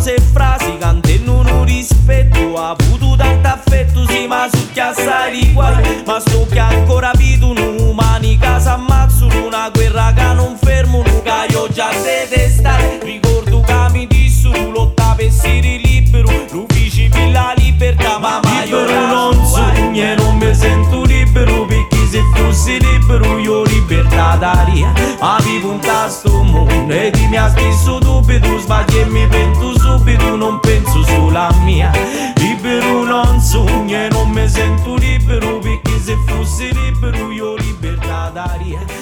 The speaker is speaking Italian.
cose e frasi che non ho rispetto. Ho avuto tanto affetto, sì, ma su che assai riguardo. Ma sto che ancora vedo umani che si ammazzano, una guerra che non fermo, che io già detestare. Ricordo che mi dissero lotta per essere libero, l'ufficio per la libertà, ma io non sogno e non mi sento libero, perché se fossi libero io libertà d'aria. Ma vivo un tasto mondo e chi mi ha spesso dubito, sbaglio e mi pento subito, non penso solo a mia. Libero non sogno e non mi sento libero, perché se fossi libero io libertà d'aria.